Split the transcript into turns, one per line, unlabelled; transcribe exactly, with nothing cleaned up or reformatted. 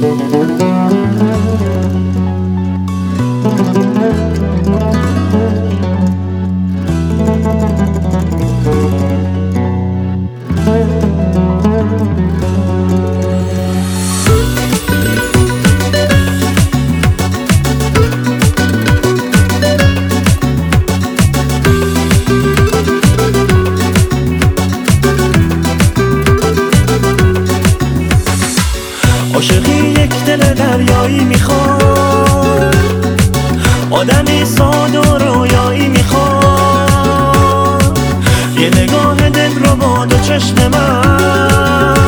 عاشقی یک دل دریایی میخواد، آدمی ساده و رویایی میخواد، یه نگاه دل رو با دو چشم من